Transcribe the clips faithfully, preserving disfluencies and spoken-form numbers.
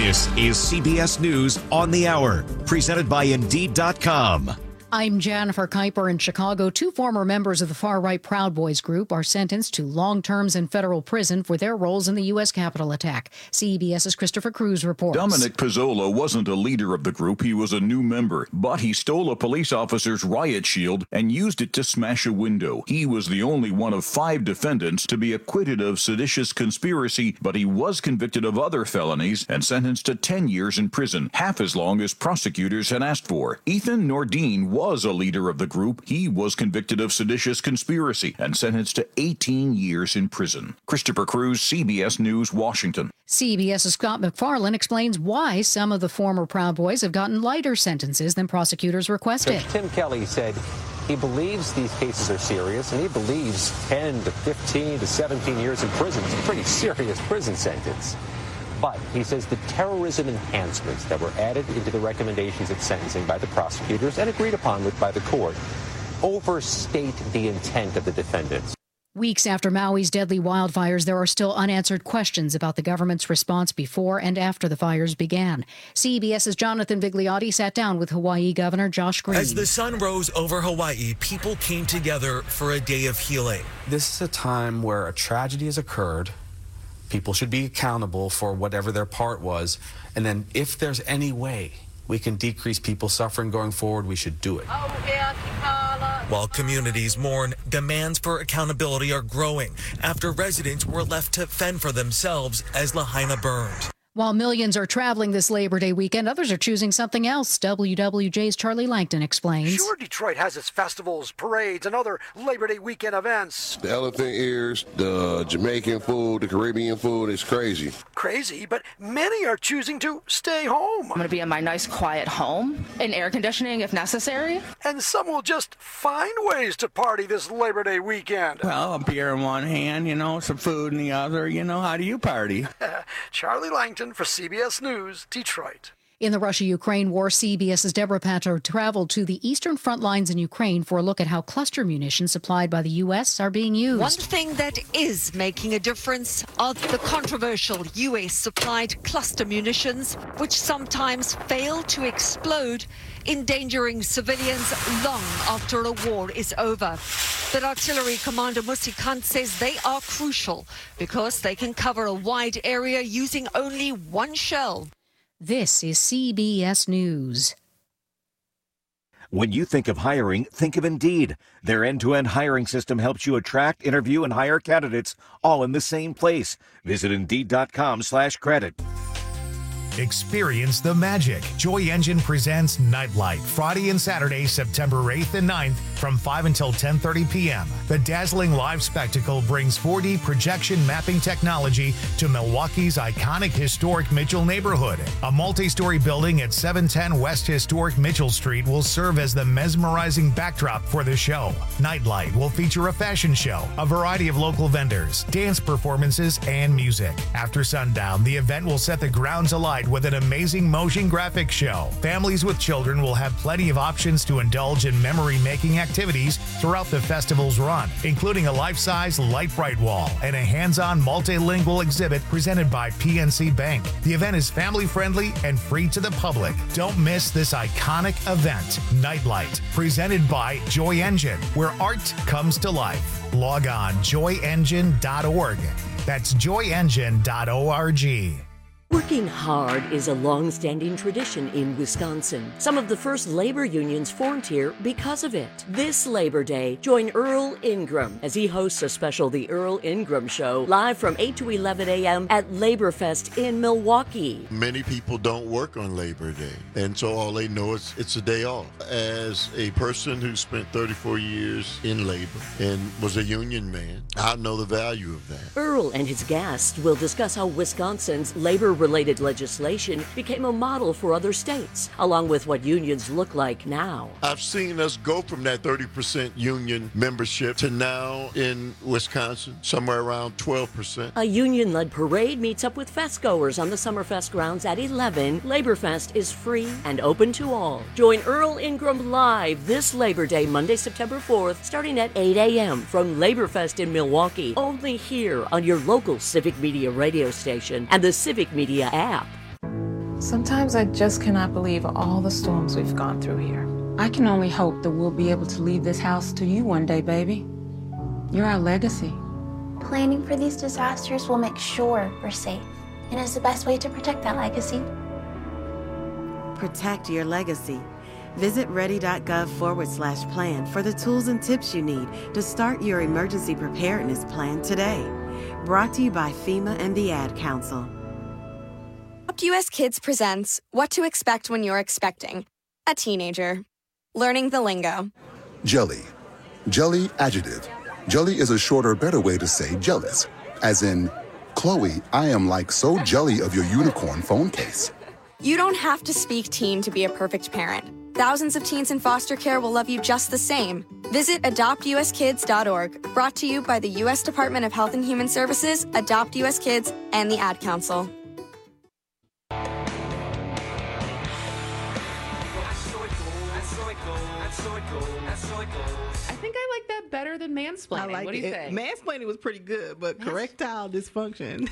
This is C B S News on the Hour, presented by Indeed dot com. I'm Jennifer Kuiper in Chicago. Two former members of the far-right Proud Boys group are sentenced to long terms in federal prison for their roles in the U S Capitol attack. CBS's Christopher Cruz reports. Dominic Pizzola wasn't a leader of the group. He was a new member, but he stole a police officer's riot shield and used it to smash a window. He was the only one of five defendants to be acquitted of seditious conspiracy, but he was convicted of other felonies and sentenced to ten years in prison, half as long as prosecutors had asked for. Ethan Nordine was was a leader of the group. He was convicted of seditious conspiracy and sentenced to eighteen years in prison. Christopher Cruz, C B S News, Washington. CBS's Scott McFarlane explains why some of the former Proud Boys have gotten lighter sentences than prosecutors requested. Judge Tim Kelly said he believes these cases are serious, and he believes ten to fifteen to seventeen years in prison is a pretty serious prison sentence. But he says the terrorism enhancements that were added into the recommendations at sentencing by the prosecutors and agreed upon with by the court overstate the intent of the defendants. Weeks after Maui's deadly wildfires, there are still unanswered questions about the government's response before and after the fires began. CBS's Jonathan Vigliotti sat down with Hawaii Governor Josh Green. As the sun rose over Hawaii, people came together for a day of healing. This is a time where a tragedy has occurred. People should be accountable for whatever their part was. And then if there's any way we can decrease people's suffering going forward, we should do it. While communities mourn, demands for accountability are growing after residents were left to fend for themselves as Lahaina burned. While millions are traveling this Labor Day weekend, others are choosing something else. W W J's Charlie Langton explains. Sure, Detroit has its festivals, parades, and other Labor Day weekend events. The elephant ears, the Jamaican food, the Caribbean food is crazy. Crazy, but many are choosing to stay home. I'm going to be in my nice, quiet home, in air conditioning if necessary. And some will just find ways to party this Labor Day weekend. Well, a beer in one hand, you know, some food in the other. You know, how do you party? Charlie Langton for C B S News, Detroit. In the Russia-Ukraine war, CBS's Deborah Pato traveled to the eastern front lines in Ukraine for a look at how cluster munitions supplied by the U S are being used. One thing that is making a difference are the controversial U S-supplied cluster munitions, which sometimes fail to explode, endangering civilians long after a war is over. But Artillery Commander Musi Kant says they are crucial because they can cover a wide area using only one shell. This is C B S News. When you think of hiring, think of Indeed. Their end-to-end hiring system helps you attract, interview, and hire candidates all in the same place. Visit Indeed dot com slash credit. Experience the magic. Joy Engine presents Nightlight, Friday and Saturday, September eighth and ninth from five until ten thirty p.m. The dazzling live spectacle brings four D projection mapping technology to Milwaukee's iconic historic Mitchell neighborhood. A multi-story building at seven ten West Historic Mitchell Street will serve as the mesmerizing backdrop for the show. Nightlight will feature a fashion show, a variety of local vendors, dance performances, and music. After sundown, the event will set the grounds alight with an amazing motion graphics show. Families with children will have plenty of options to indulge in memory-making activities throughout the festival's run, including a life-size light bright wall and a hands-on multilingual exhibit presented by P N C Bank. The event is family-friendly and free to the public. Don't miss this iconic event, Nightlight, presented by Joy Engine, where art comes to life. Log on joy engine dot org. That's joy engine dot org. Working hard is a long-standing tradition in Wisconsin. Some of the first labor unions formed here because of it. This Labor Day, join Earl Ingram as he hosts a special The Earl Ingram Show live from eight to eleven a.m. at Laborfest in Milwaukee. Many people don't work on Labor Day, and so all they know is it's a day off. As a person who spent thirty-four years in labor and was a union man, I know the value of that. Earl and his guests will discuss how Wisconsin's labor related legislation became a model for other states, along with what unions look like now. I've seen us go from that thirty percent union membership to now in Wisconsin, somewhere around twelve percent. A union-led parade meets up with festgoers on the Summerfest grounds at eleven. Laborfest is free and open to all. Join Earl Ingram live this Labor Day, Monday, September fourth, starting at eight a.m. from Laborfest in Milwaukee, only here on your local Civic Media radio station and the Civic Media app. Sometimes I just cannot believe all the storms we've gone through here. I can only hope that we'll be able to leave this house to you one day, baby. You're our legacy. Planning for these disasters will make sure we're safe, and is the best way to protect that legacy. Protect your legacy. Visit ready.gov forward slash plan for the tools and tips you need to start your emergency preparedness plan today. Brought to you by FEMA and the Ad Council. Adopt U S Kids presents What to Expect When You're Expecting a Teenager. Learning the lingo. Jelly. Jelly adjective. Jelly is a shorter, better way to say jealous. As in, Chloe, I am like so jelly of your unicorn phone case. You don't have to speak teen to be a perfect parent. Thousands of teens in foster care will love you just the same. Visit adopt u s kids dot org. Brought to you by the U S Department of Health and Human Services, Adopt U S Kids, and the Ad Council. I think I like that better than mansplaining. I like what do you it. think? Mansplaining was pretty good, but correctile dysfunction.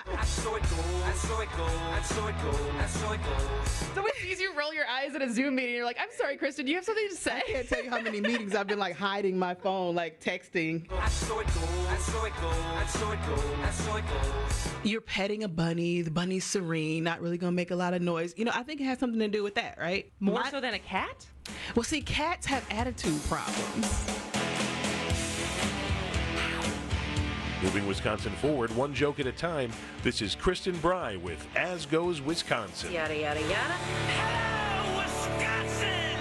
So it sees you roll your eyes at a Zoom meeting, you're like, I'm sorry, Kristen, do you have something to say? I can't tell you how many meetings I've been like hiding my phone, like texting. You're petting a bunny. The bunny's serene, not really going to make a lot of noise. You know, I think it has something to do with that, right? More My, so than a cat? Well, see, cats have attitude problems. Moving Wisconsin forward, one joke at a time. This is Kristen Bry with As Goes Wisconsin. Yada, yada, yada. Hello, Wisconsin!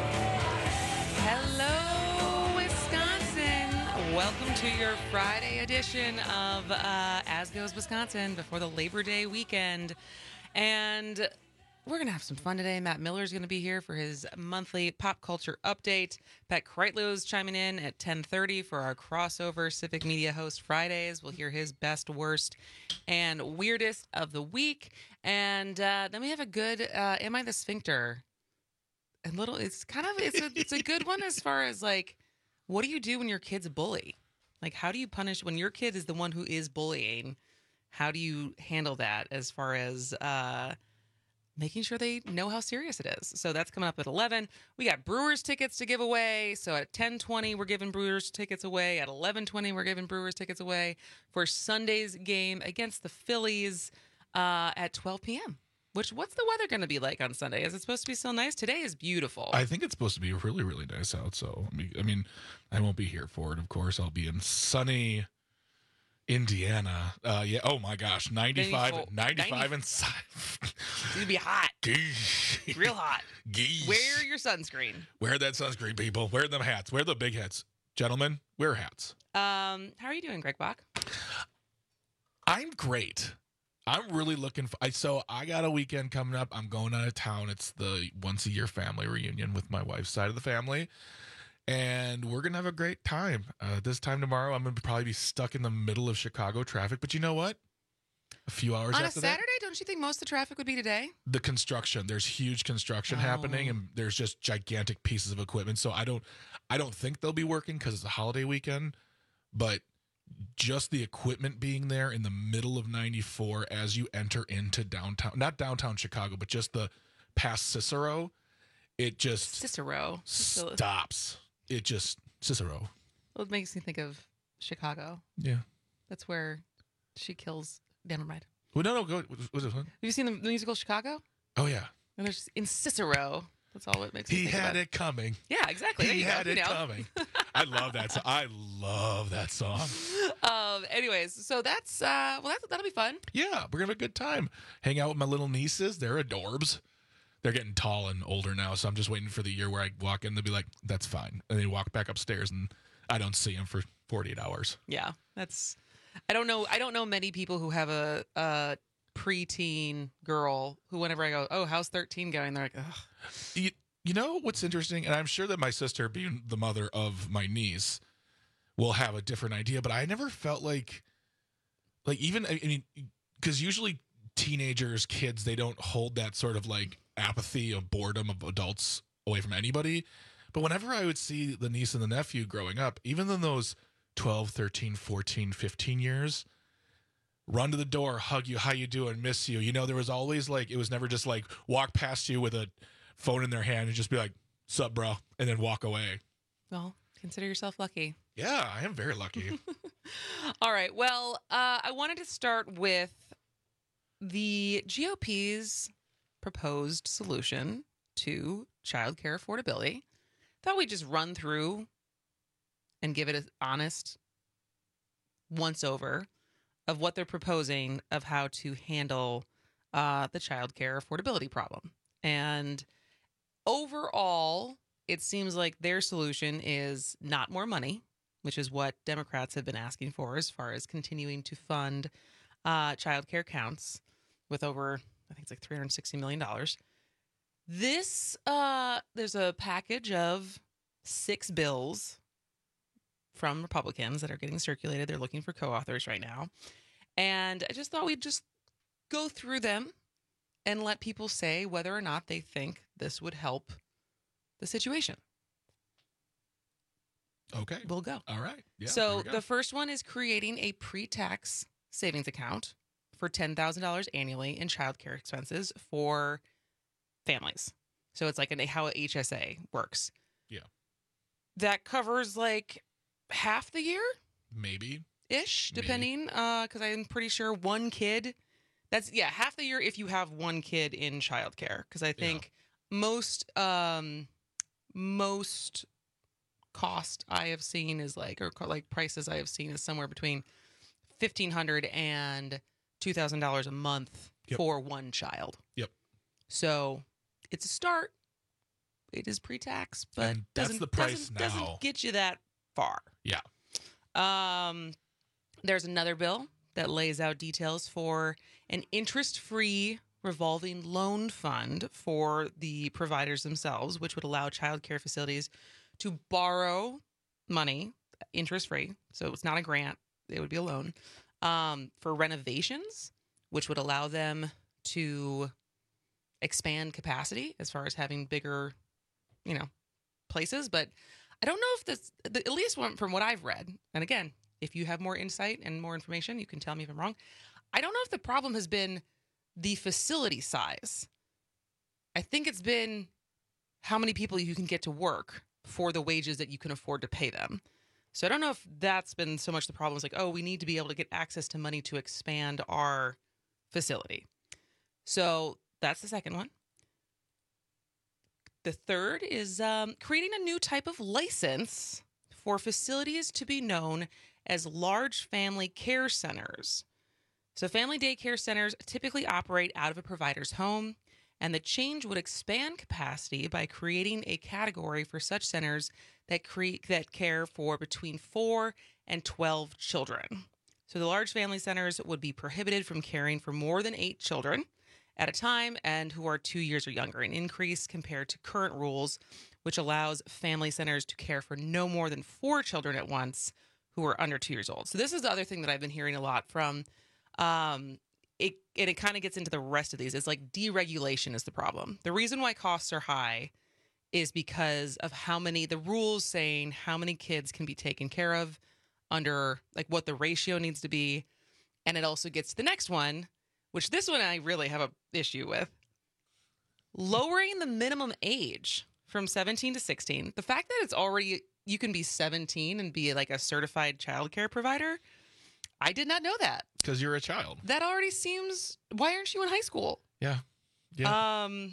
Hello, Wisconsin! Welcome to your Friday edition of uh, As Goes Wisconsin before the Labor Day weekend. And we're going to have some fun today. Matt Miller's going to be here for his monthly pop culture update. Pat Kreitlow's chiming in at ten thirty for our crossover Civic Media Host Fridays. We'll hear his best, worst, and weirdest of the week. And uh, then we have a good uh, Am I the Sphincter? A little, it's kind of, it's a, it's a good one as far as like, what do you do when your kid's a bully? Like, how do you punish when your kid is the one who is bullying? How do you handle that as far as uh, making sure they know how serious it is? So that's coming up at eleven. We got Brewers tickets to give away. So at ten twenty, we're giving Brewers tickets away. At eleven twenty, we're giving Brewers tickets away for Sunday's game against the Phillies uh, at twelve p.m. Which, what's the weather going to be like on Sunday? Is it supposed to be so nice? Today is beautiful. I think it's supposed to be really, really nice out. So, I mean, I won't be here for it, of course. I'll be in sunny Indiana. Uh, yeah. Oh, my gosh. ninety-five, ninety-five inside. It's going to be hot. Geesh. Real hot. Geesh. Wear your sunscreen. Wear that sunscreen, people. Wear them hats. Wear the big hats. Gentlemen, wear hats. Um, how are you doing, Greg Bach? I'm great. I'm really looking for, I, so I got a weekend coming up. I'm going out of town. It's the once a year family reunion with my wife's side of the family. And we're going to have a great time. Uh, this time tomorrow, I'm going to probably be stuck in the middle of Chicago traffic. But you know what? A few hours On after a Saturday, that, don't you think most of the traffic would be today? the construction, there's huge construction Oh. happening, and there's just gigantic pieces of equipment. So I don't, I don't think they'll be working because it's a holiday weekend. But just the equipment being there in the middle of ninety-four as you enter into downtown, not downtown Chicago, but just the past Cicero, it just Cicero. stops. It just, Cicero. Well, it makes me think of Chicago. Yeah. That's where she kills. Never mind. Well, no, no, go. What was it? Have you seen the musical Chicago? Oh, yeah. And there's in Cicero. That's all it makes me He think had about. it coming. Yeah, exactly. There He you go. had You it know. coming. I love that song. I love that song. Um. Anyways, so that's uh. Well, that's, that'll be fun. Yeah, we're gonna have a good time. Hang out with my little nieces. They're adorbs. They're getting tall and older now, so I'm just waiting for the year where I walk in. They'll be like, "That's fine," and they walk back upstairs, and I don't see them for forty-eight hours. Yeah, that's. I don't know. I don't know many people who have a a preteen girl who, whenever I go, "Oh, how's thirteen going?" They're like, "Ugh." You, you know what's interesting, and I'm sure that my sister, being the mother of my niece, will have a different idea. But I never felt like, like even I mean, because usually teenagers, kids, they don't hold that sort of like apathy of boredom of adults away from anybody. But whenever I would see the niece and the nephew growing up, even in those twelve, thirteen, fourteen, fifteen years, run to the door, hug you, how you doing, miss you. You know, there was always like, it was never just like walk past you with a phone in their hand and just be like, sup, bro, and then walk away. Well, consider yourself lucky. Yeah, I am very lucky. All right. Well, uh, I wanted to start with the G O P's proposed solution to childcare affordability. Thought we'd just run through and give it an honest once over of what they're proposing of how to handle uh, the childcare affordability problem. And overall, it seems like their solution is not more money, which is what Democrats have been asking for as far as continuing to fund uh, childcare counts with over, I think it's like three hundred sixty million dollars. This, uh, there's a package of six bills from Republicans that are getting circulated. They're looking for co-authors right now. And I just thought we'd just go through them and let people say whether or not they think this would help the situation. Okay. We'll go. All right. Yeah, so the first one is creating a pre-tax savings account for ten thousand dollars annually in childcare expenses for families. So it's like an, how a H S A works. Yeah. That covers like half the year? Maybe. Ish, depending. Uh, because I'm pretty sure one kid, that's, yeah, half the year if you have one kid in childcare. Because I think yeah. most, um, most cost I have seen is like, or like prices I have seen is somewhere between fifteen hundred dollars and two thousand dollars a month yep. for one child. Yep. So it's a start. It is pre-tax, but and that's doesn't, the price doesn't, now. doesn't get you that far. Yeah. Um, there's another bill that lays out details for an interest-free revolving loan fund for the providers themselves, which would allow child care facilities to borrow money interest-free. So it's not a grant. It would be a loan um, for renovations, which would allow them to expand capacity as far as having bigger, you know, places. But I don't know if this, the, at least one, from what I've read, and again, if you have more insight and more information, you can tell me if I'm wrong. I don't know if the problem has been the facility size. I think it's been how many people you can get to work for the wages that you can afford to pay them. So I don't know if that's been so much the problem. It's like, oh, we need to be able to get access to money to expand our facility. So that's the second one. The third is um, creating a new type of license for facilities to be known as large family care centers. So family daycare centers typically operate out of a provider's home, and the change would expand capacity by creating a category for such centers that create that care for between four and twelve children. So the large family centers would be prohibited from caring for more than eight children at a time and who are two years or younger, an increase compared to current rules, which allows family centers to care for no more than four children at once who are under two years old. So this is the other thing that I've been hearing a lot from. Um, it and it kind of gets into the rest of these. It's like deregulation is the problem. The reason why costs are high is because of how many, the rules saying how many kids can be taken care of under, like what the ratio needs to be. And it also gets to the next one, which this one I really have a issue with. Lowering the minimum age from seventeen to sixteen. The fact that it's already, you can be seventeen and be like a certified childcare provider, I did not know that. Because you're a child. That already seems, why aren't you in high school? Yeah. Yeah. Um,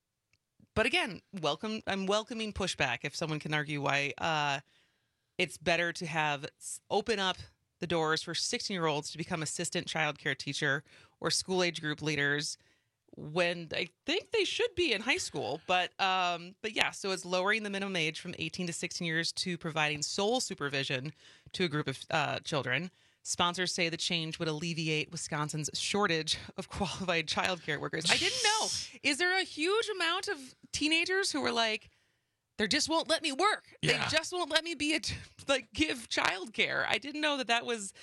but again, welcome. I'm welcoming pushback if someone can argue why uh, it's better to have open up the doors for sixteen-year-olds to become assistant childcare teacher or school age group leaders when I think they should be in high school. But um, but yeah, so it's lowering the minimum age from eighteen to sixteen years to providing sole supervision to a group of uh, children. Sponsors say the change would alleviate Wisconsin's shortage of qualified childcare workers. I didn't know. Is there a huge amount of teenagers who are like, they just won't let me work. Yeah. They just won't let me be a, like, give childcare. I didn't know that that was,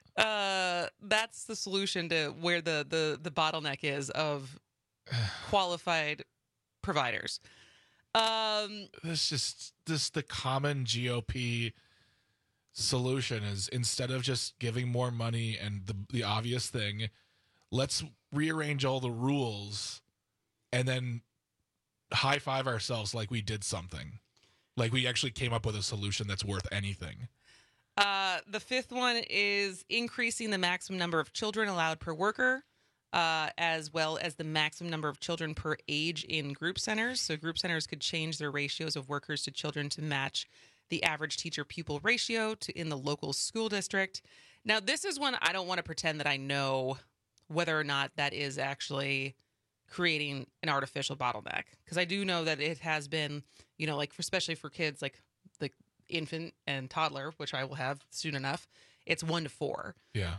uh, that's the solution to where the, the, the bottleneck is of qualified providers. Um, This just, this the common G O P solution is, instead of just giving more money and the the obvious thing, let's rearrange all the rules and then high five ourselves like we did something. Like we actually came up with a solution that's worth anything. Uh, the fifth one is increasing the maximum number of children allowed per worker, uh, as well as the maximum number of children per age in group centers. So group centers could change their ratios of workers to children to match the average teacher-pupil ratio to in the local school district. Now, this is one I don't want to pretend that I know whether or not that is actually creating an artificial bottleneck, because I do know that it has been, you know, like for, especially for kids like the infant and toddler, which I will have soon enough, it's one to four. Yeah.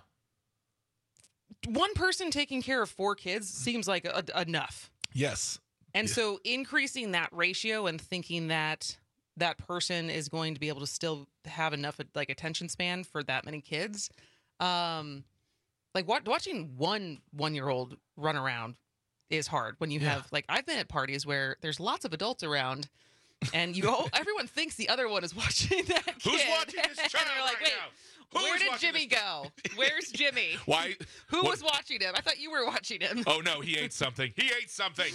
One person taking care of four kids seems like a, a, enough. Yes. And yeah. so increasing that ratio and thinking that that person is going to be able to still have enough like attention span for that many kids. Um, like what, watching one one-year-old run around is hard when you yeah. have, like, I've been at parties where there's lots of adults around and you all, everyone thinks the other one is watching that kid. Who's watching this child and they're like, right wait, now? Who's where did watching Jimmy this? go? Where's Jimmy? Why? Who what? was watching him? I thought you were watching him. Oh, no, he ate something. He ate something.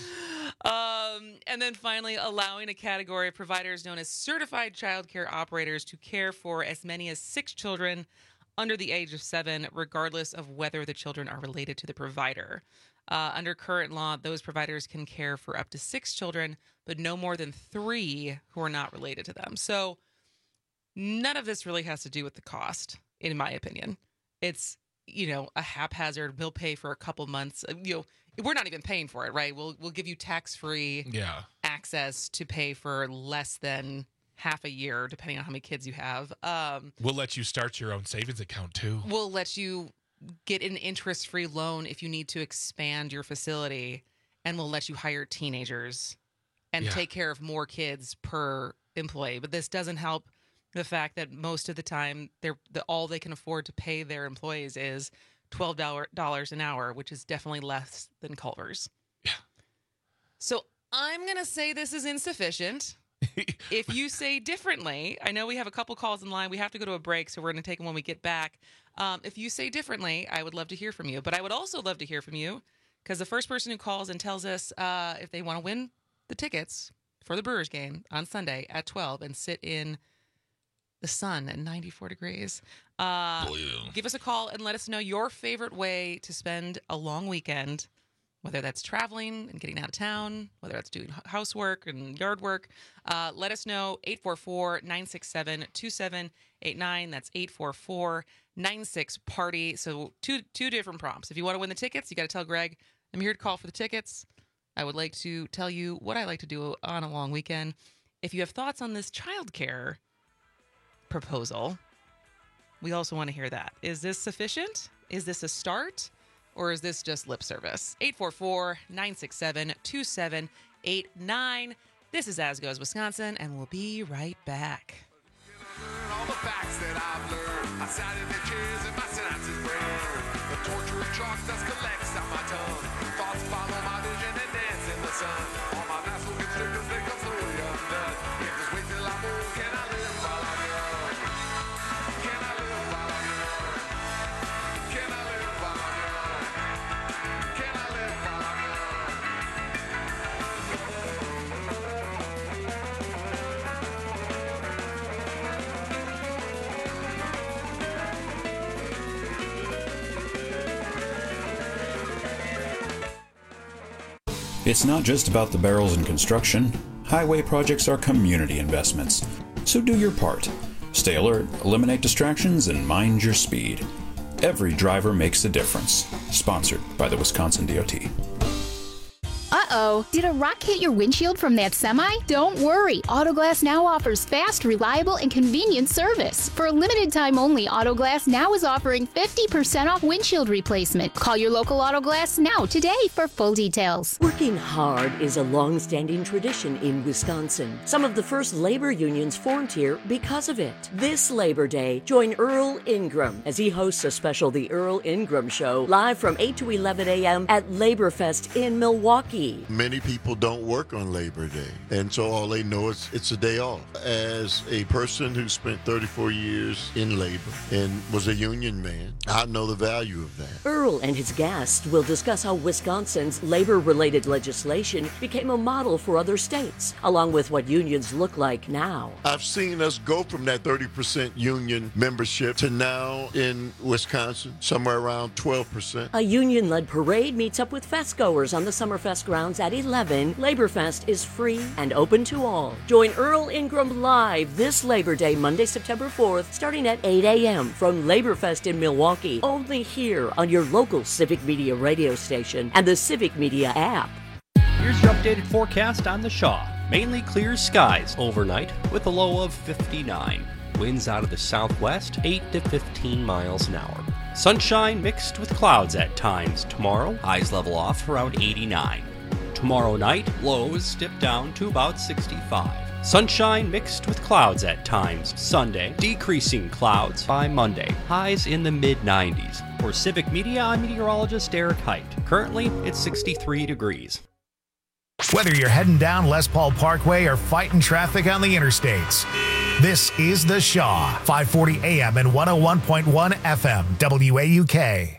Um, and then finally, allowing a category of providers known as certified child care operators to care for as many as six children under the age of seven, regardless of whether the children are related to the provider. Uh, under current law, those providers can care for up to six children, but no more than three who are not related to them. So none of this really has to do with the cost, in my opinion. It's, you know, a haphazard, we'll pay for a couple months. You know, we're not even paying for it, right? We'll we'll give you tax-free yeah. access to pay for less than half a year, depending on how many kids you have. Um, we'll let you start your own savings account, too. We'll let you get an interest-free loan if you need to expand your facility, and we'll let you hire teenagers and Yeah. take care of more kids per employee. But this doesn't help the fact that most of the time, they're the, all they can afford to pay their employees is twelve dollars an hour, which is definitely less than Culver's. Yeah. So I'm going to say this is insufficient. If you say differently, I know we have a couple calls in line. We have to go to a break, so we're going to take them when we get back. Um, if you say differently, I would love to hear from you. But I would also love to hear from you, because the first person who calls and tells us uh, if they want to win the tickets for the Brewers game on Sunday at twelve and sit in the sun at ninety-four degrees, uh, give us a call and let us know your favorite way to spend a long weekend, whether that's traveling and getting out of town, whether that's doing housework and yard work. Uh, let us know, eight four four, nine six seven, two seven eight nine. That's eight four four, nine six, party. So two two different prompts. If you want to win the tickets, you got to tell Greg, I'm here to call for the tickets. I would like to tell you what I like to do on a long weekend. If you have thoughts on this childcare proposal, we also want to hear that. Is this sufficient? Is this a start? Or is this just lip service? eight four four, nine six seven, two seven eight nine. This is As Goes Wisconsin, and we'll be right back. All the facts that I've learned. I sat in the chairs and my synapses burn. The torture of chalk dust collects on my tongue. Thoughts follow my vision and dance in the sun. All my vascal constrictors, they come slowly undone. If just wait till I'm old, can I live while I'm young? Can I live while I'm young? Can I live while I'm young? Can I live while I'm young? It's not just about the barrels in construction. Highway projects are community investments. So do your part. Stay alert, eliminate distractions, and mind your speed. Every driver makes a difference. Sponsored by the Wisconsin D O T. Uh-oh, did a rock hit your windshield from that semi? Don't worry, Autoglass Now offers fast, reliable, and convenient service. For a limited time only, Autoglass Now is offering fifty percent off windshield replacement. Call your local Autoglass Now today for full details. Working hard is a long-standing tradition in Wisconsin. Some of the first labor unions formed here because of it. This Labor Day, join Earl Ingram as he hosts a special The Earl Ingram Show live from eight to eleven a.m. at Labor Fest in Milwaukee. Many people don't work on Labor Day, and so all they know is it's a day off. As a person who spent thirty-four years in labor and was a union man, I know the value of that. Earl and his guest will discuss how Wisconsin's labor-related legislation became a model for other states, along with what unions look like now. I've seen us go from that thirty percent union membership to now in Wisconsin, somewhere around twelve percent. A union-led parade meets up with festgoers on the Summerfest grounds at eleven. Laborfest is free and open to all. Join Earl Ingram live this Labor Day, Monday, September fourth, starting at eight a.m. from Laborfest in Milwaukee, only here on your local Civic Media radio station and the Civic Media app. Here's your updated forecast on the Shaw. Mainly clear skies overnight with a low of fifty-nine. Winds out of the southwest, eight to fifteen miles an hour. Sunshine mixed with clouds at times tomorrow. Highs level off around eighty-nine. Tomorrow night, lows dip down to about sixty-five. Sunshine mixed with clouds at times Sunday. Decreasing clouds by Monday. Highs in the mid nineties. For Civic Media, I'm meteorologist Eric Height. Currently, it's sixty-three degrees. Whether you're heading down Les Paul Parkway or fighting traffic on the interstates, this is The Shaw, five forty A M and one oh one point one F M, W A U K.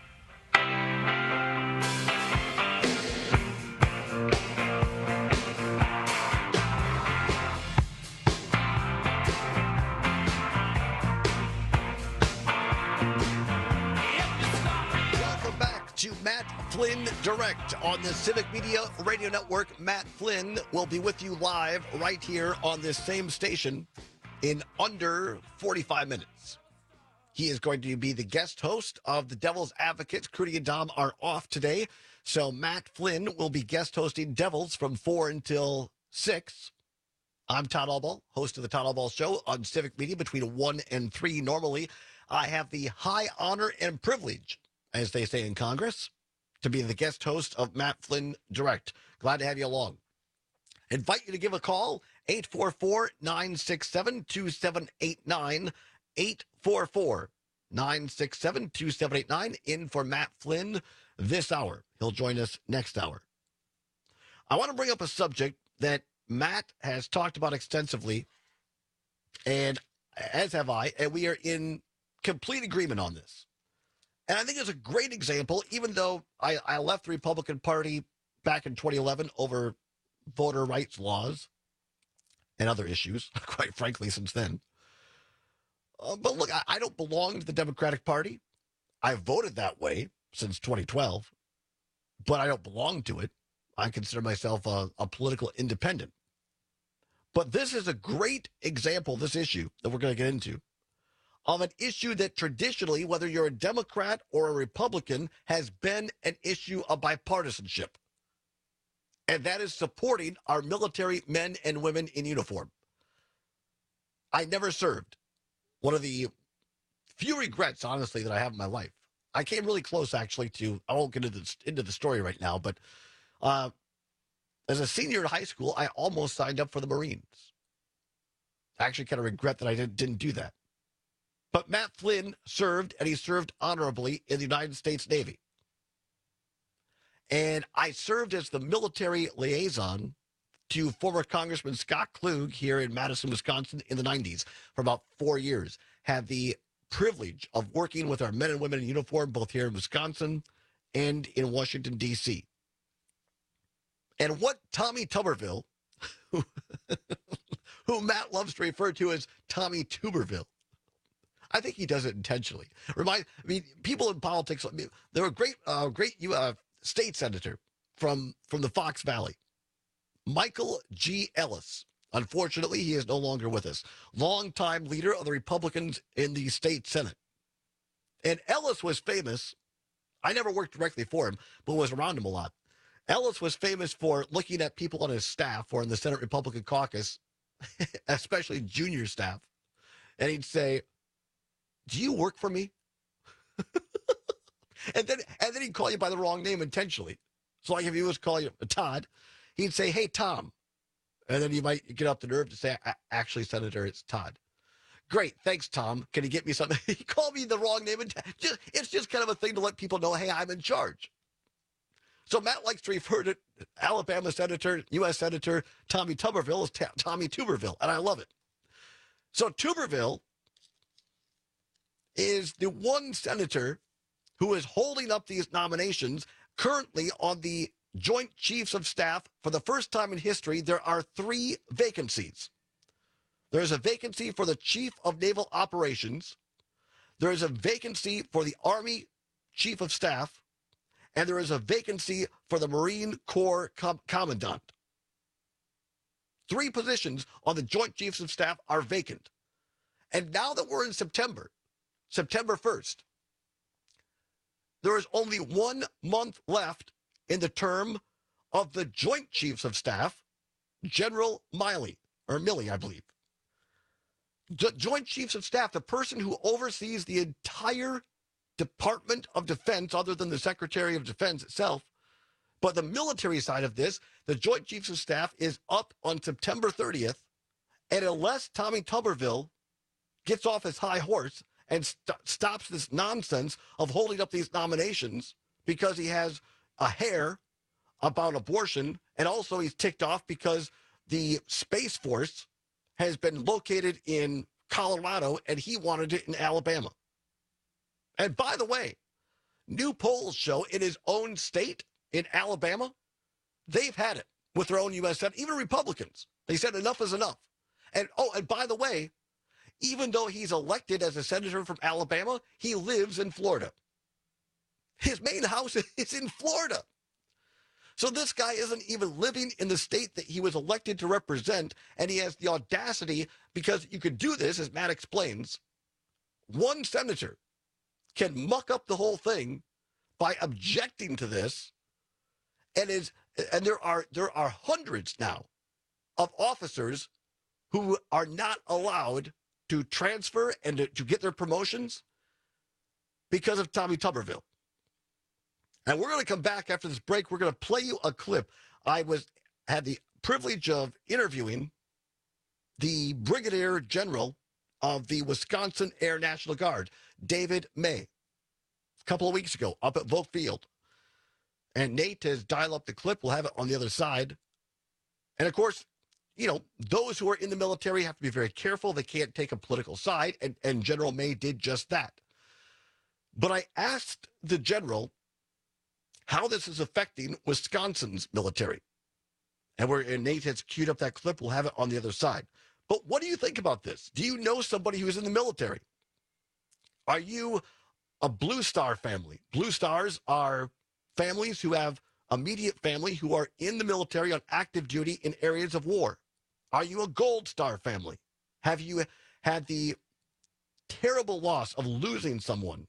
Flynn Direct on the Civic Media Radio Network. Matt Flynn will be with you live right here on this same station in under forty-five minutes. He is going to be the guest host of the Devil's Advocates. Crudy and Dom are off today, so Matt Flynn will be guest hosting Devils from four until six. I'm Todd Allball, host of the Todd Allball Show on Civic Media between one and three. Normally, I have the high honor and privilege, as they say in Congress, to be the guest host of Matt Flynn Direct. Glad to have you along. Invite you to give a call, eight four four, nine six seven, two seven eight nine, eight four four, nine six seven, two seven eight nine, in for Matt Flynn this hour. He'll join us next hour. I want to bring up a subject that Matt has talked about extensively, and as have I, and we are in complete agreement on this. And I think it's a great example, even though I, I left the Republican Party back in twenty eleven over voter rights laws and other issues, quite frankly, since then. Uh, but look, I, I don't belong to the Democratic Party. I voted that way since twenty twelve, but I don't belong to it. I consider myself a, a political independent. But this is a great example, this issue that we're going to get into, of an issue that traditionally, whether you're a Democrat or a Republican, has been an issue of bipartisanship. And that is supporting our military men and women in uniform. I never served. One of the few regrets, honestly, that I have in my life. I came really close, actually, to, I won't get into the, into the story right now, but uh, as a senior in high school, I almost signed up for the Marines. I actually kind of regret that I didn't, didn't do that. But Matt Flynn served, and he served honorably in the United States Navy. And I served as the military liaison to former Congressman Scott Klug here in Madison, Wisconsin in the nineties for about four years. Had the privilege of working with our men and women in uniform, both here in Wisconsin and in Washington, D C. And what Tommy Tuberville, who, who Matt loves to refer to as Tommy Tuberville, I think he does it intentionally. Remind, I mean, people in politics, I mean, there were a great, uh, great uh, state senator from, from the Fox Valley, Michael G. Ellis. Unfortunately, he is no longer with us. Longtime leader of the Republicans in the state Senate. And Ellis was famous. I never worked directly for him, but was around him a lot. Ellis was famous for looking at people on his staff or in the Senate Republican caucus, especially junior staff, and he'd say, "Do you work for me?" and then and then he'd call you by the wrong name intentionally. So like if he was calling you Todd, he'd say, "Hey, Tom." And then you might get up the nerve to say, "Actually, Senator, it's Todd." "Great, thanks, Tom. Can you get me something?" He called me the wrong name. And just, it's just kind of a thing to let people know, hey, I'm in charge. So Matt likes to refer to Alabama Senator, U S Senator Tommy Tuberville as ta- Tommy Tuberville, and I love it. So Tuberville is the one senator who is holding up these nominations currently on the Joint Chiefs of Staff. For the first time in history, there are three vacancies. There is a vacancy for the Chief of Naval Operations. There is a vacancy for the Army Chief of Staff. And there is a vacancy for the Marine Corps Com- Commandant. Three positions on the Joint Chiefs of Staff are vacant. And now that we're in September, September first, there is only one month left in the term of the Joint Chiefs of Staff, General Milley, or Milley, I believe. The Joint Chiefs of Staff, the person who oversees the entire Department of Defense, other than the Secretary of Defense itself, but the military side of this, the Joint Chiefs of Staff is up on September thirtieth, and unless Tommy Tuberville gets off his high horse and st- stops this nonsense of holding up these nominations because he has a hair about abortion, and also he's ticked off because the Space Force has been located in Colorado and he wanted it in Alabama. And by the way, new polls show in his own state, in Alabama, they've had it with their own U S Senate, even Republicans. They said enough is enough. And oh, and by the way, even though he's elected as a senator from Alabama, he lives in Florida. His main house is in Florida. So this guy isn't even living in the state that he was elected to represent, and he has the audacity, because you could do this, as Matt explains, one senator can muck up the whole thing by objecting to this, and is and there are there are hundreds now of officers who are not allowed to transfer and to, to get their promotions because of Tommy Tuberville. And we're going to come back after this break. We're going to play you a clip. I was had the privilege of interviewing the Brigadier General of the Wisconsin Air National Guard, David May, a couple of weeks ago up at Volk Field. And Nate has dialed up the clip. We'll have it on the other side. And of course, you know, those who are in the military have to be very careful. They can't take a political side. And, and General May did just that. But I asked the general how this is affecting Wisconsin's military. And, we're, and Nate has queued up that clip. We'll have it on the other side. But what do you think about this? Do you know somebody who is in the military? Are you a Blue Star family? Blue Stars are families who have immediate family who are in the military on active duty in areas of war. Are you a Gold Star family? Have you had the terrible loss of losing someone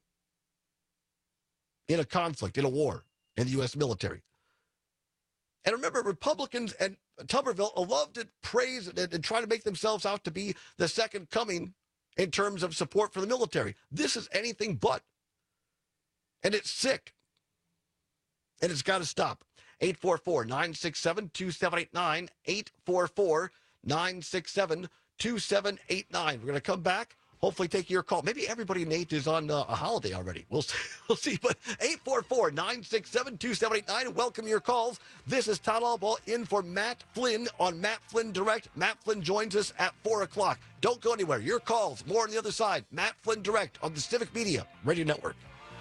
in a conflict, in a war, in the U S military? And remember, Republicans and Tuberville love to praise and, and try to make themselves out to be the second coming in terms of support for the military. This is anything but. And it's sick. And it's got to stop. eight four four, nine six seven, two seven eight nine, eight four four, nine six seven, two seven eight nine. We're going to come back, hopefully take your call. Maybe everybody, Nate, is on uh, a holiday already. We'll see. We'll see. But eight four four, nine six seven, two seven eight nine. Welcome your calls. This is Todd Albaugh in for Matt Flynn on Matt Flynn Direct. Matt Flynn joins us at four o'clock. Don't go anywhere. Your calls, more on the other side. Matt Flynn Direct on the Civic Media Radio Network.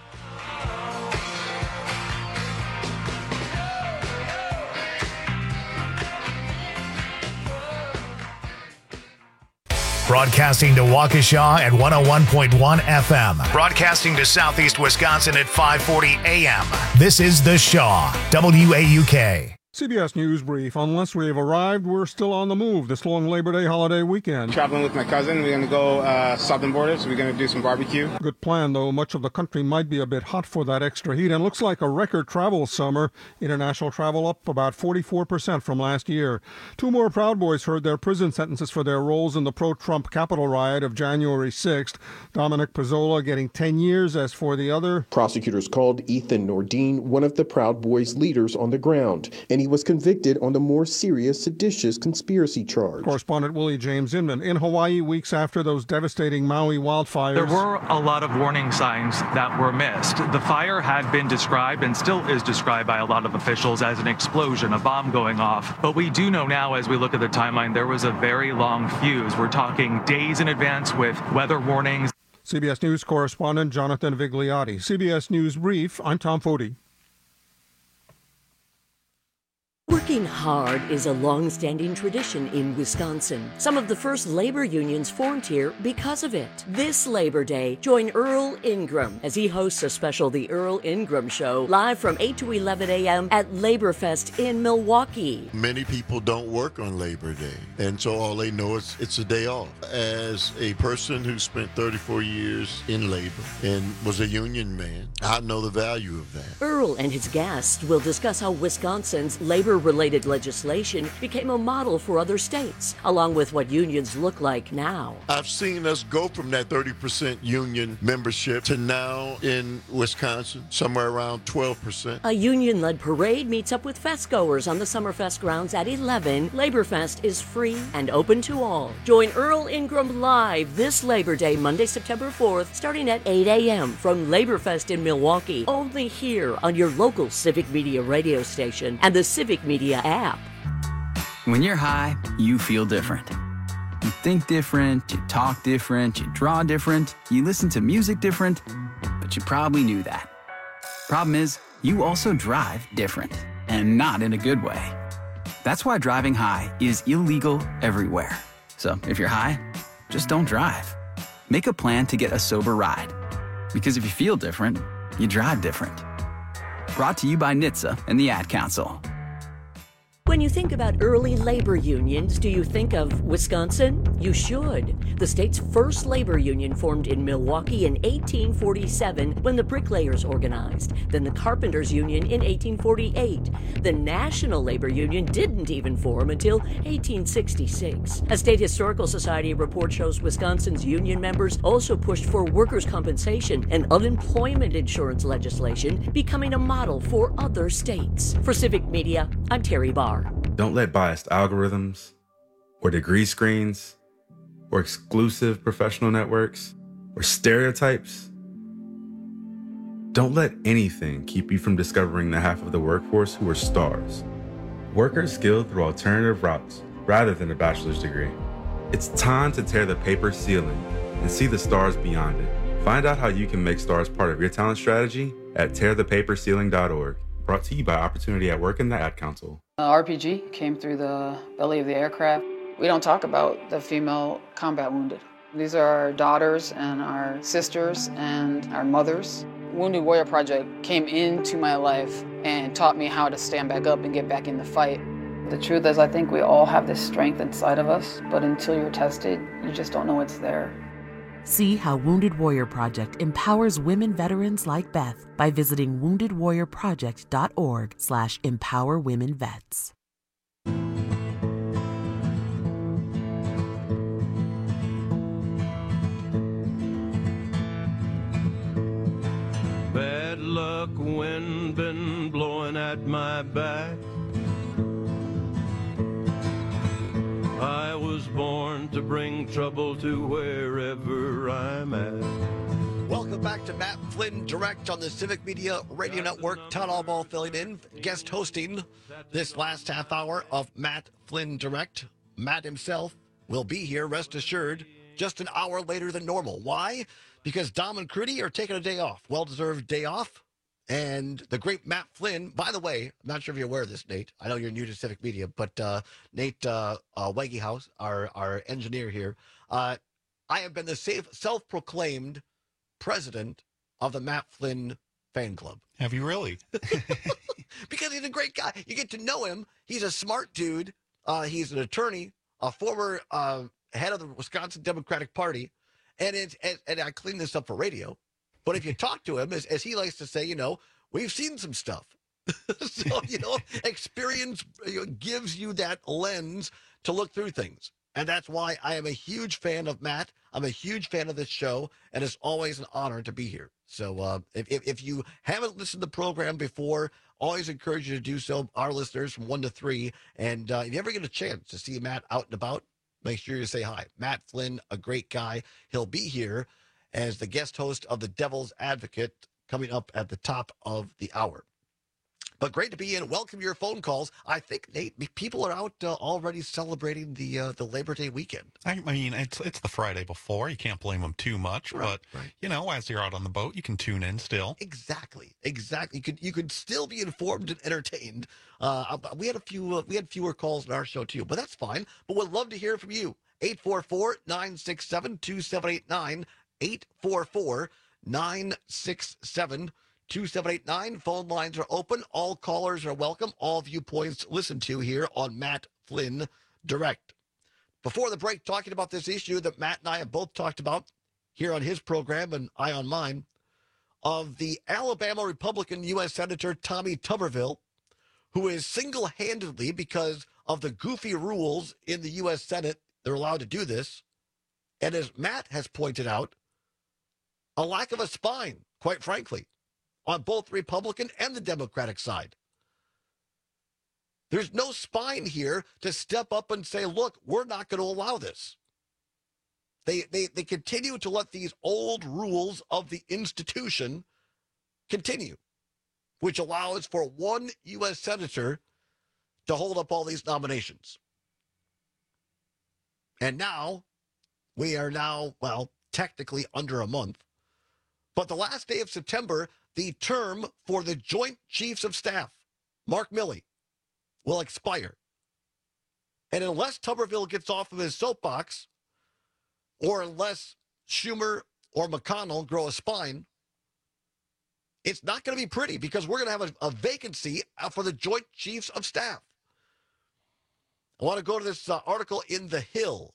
Broadcasting to Waukesha at one oh one point one F M. Broadcasting to Southeast Wisconsin at five forty A M. This is The Shaw, W A U K. C B S News Brief. Unless we have arrived, we're still on the move this long Labor Day holiday weekend. Traveling with my cousin. We're going to go uh, southern border, so we're going to do some barbecue. Good plan, though. Much of the country might be a bit hot for that extra heat, and looks like a record travel summer. International travel up about forty-four percent from last year. Two more Proud Boys heard their prison sentences for their roles in the pro-Trump Capitol riot of January sixth. Dominic Pizzola getting ten years, as for the other. Prosecutors called Ethan Nordine one of the Proud Boys' leaders on the ground, and he was convicted on the more serious seditious conspiracy charge. Correspondent Willie James Inman. In Hawaii, weeks after those devastating Maui wildfires. There were a lot of warning signs that were missed. The fire had been described and still is described by a lot of officials as an explosion, a bomb going off. But we do know now, as we look at the timeline, there was a very long fuse. We're talking days in advance with weather warnings. C B S News correspondent Jonathan Vigliotti. C B S News Brief, I'm Tom Foti. Working hard is a long-standing tradition in Wisconsin. Some of the first labor unions formed here because of it. This Labor Day, join Earl Ingram as he hosts a special The Earl Ingram Show live from eight to eleven a.m. at Laborfest in Milwaukee. Many people don't work on Labor Day, and so all they know is it's a day off. As a person who spent thirty-four years in labor and was a union man, I know the value of that. Earl and his guests will discuss how Wisconsin's labor-related legislation became a model for other states, along with what unions look like now. I've seen us go from that thirty percent union membership to now in Wisconsin, somewhere around twelve percent. A union-led parade meets up with festgoers on the Summerfest grounds at eleven. Laborfest is free and open to all. Join Earl Ingram live this Labor Day, Monday, September fourth, starting at eight a.m. from Laborfest in Milwaukee, only here on your local Civic Media radio station and the Civic Media app. When you're high, you feel different. You think different, you talk different, you draw different, you listen to music different, but you probably knew that. Problem is, you also drive different, and not in a good way. That's why driving high is illegal everywhere. So if you're high, just don't drive. Make a plan to get a sober ride. Because if you feel different, you drive different. Brought to you by N H T S A and the Ad Council. When you think about early labor unions, do you think of Wisconsin? You should. The state's first labor union formed in Milwaukee in eighteen forty-seven when the bricklayers organized. Then the carpenters union in eighteen forty-eight. The National Labor Union didn't even form until eighteen sixty-six. A State Historical Society report shows Wisconsin's union members also pushed for workers' compensation and unemployment insurance legislation, becoming a model for other states. For Civic Media, I'm Terry Barr. Don't let biased algorithms or degree screens or exclusive professional networks or stereotypes. Don't let anything keep you from discovering the half of the workforce who are stars. Workers skilled through alternative routes rather than a bachelor's degree. It's time to tear the paper ceiling and see the stars beyond it. Find out how you can make stars part of your talent strategy at tear the paper ceiling dot org. Brought to you by Opportunity at Work and the Ad Council. Uh, R P G came through the belly of the aircraft. We don't talk about the female combat wounded. These are our daughters and our sisters and our mothers. Wounded Warrior Project came into my life and taught me how to stand back up and get back in the fight. The truth is, I think we all have this strength inside of us, but until you're tested, you just don't know it's there. See how Wounded Warrior Project empowers women veterans like Beth by visiting wounded warrior project dot org slash empower women vets. Bad luck, wind been blowing at my back. I was born to bring trouble to wherever I'm at. Welcome back to Matt Flynn Direct on the Civic Media Radio Network. Todd Allball filling in, guest hosting this last half hour of Matt Flynn Direct. Matt himself will be here, rest assured, just an hour later than normal. Why? Because Dom and Crudy are taking a day off, well-deserved day off. And the great Matt Flynn, by the way, I'm not sure if you're aware of this, Nate. I know you're new to Civic Media, but uh, Nate uh, uh, Weggehouse, our, our engineer here, uh, I have been the safe, self-proclaimed president of the Matt Flynn fan club. Have you really? Because he's a great guy. You get to know him. He's a smart dude. Uh, he's an attorney, a former uh, head of the Wisconsin Democratic Party. And, it, and, and I clean this up for radio. But if you talk to him, as, as he likes to say, you know, we've seen some stuff. So, you know, experience you know, gives you that lens to look through things. And that's why I am a huge fan of Matt. I'm a huge fan of this show, and it's always an honor to be here. So uh, if, if, if you haven't listened to the program before, always encourage you to do so, our listeners from one to three. And uh, if you ever get a chance to see Matt out and about, make sure you say hi. Matt Flynn, a great guy. He'll be here as the guest host of The Devil's Advocate coming up at the top of the hour. But great to be in. Welcome your phone calls. I think, Nate, people are out uh, already celebrating the uh, the Labor Day weekend. I mean, it's it's the Friday before. You can't blame them too much. Right, but, right. you know, as you're out on the boat, you can tune in still. Exactly. Exactly. You could you could still be informed and entertained. Uh, we had a few uh, we had fewer calls in our show, too, but that's fine. But we'd love to hear from you. eight four four, nine six seven, two seven eight nine. eight four four, nine six seven, two seven eight nine. Phone lines are open. All callers are welcome. All viewpoints listened to here on Matt Flynn Direct. Before the break, talking about this issue that Matt and I have both talked about here on his program and I on mine, of the Alabama Republican U S Senator Tommy Tuberville, who is single-handedly, because of the goofy rules in the U S Senate, they're allowed to do this, and as Matt has pointed out, a lack of a spine, quite frankly, on both the Republican and the Democratic side. There's no spine here to step up and say, look, we're not going to allow this. They, they, they continue to let these old rules of the institution continue, which allows for one U S senator to hold up all these nominations. And now, we are now, well, technically under a month, but the last day of September, the term for the Joint Chiefs of Staff, Mark Milley, will expire. And unless Tuberville gets off of his soapbox, or unless Schumer or McConnell grow a spine, it's not going to be pretty, because we're going to have a, a vacancy for the Joint Chiefs of Staff. I want to go to this uh, article in The Hill,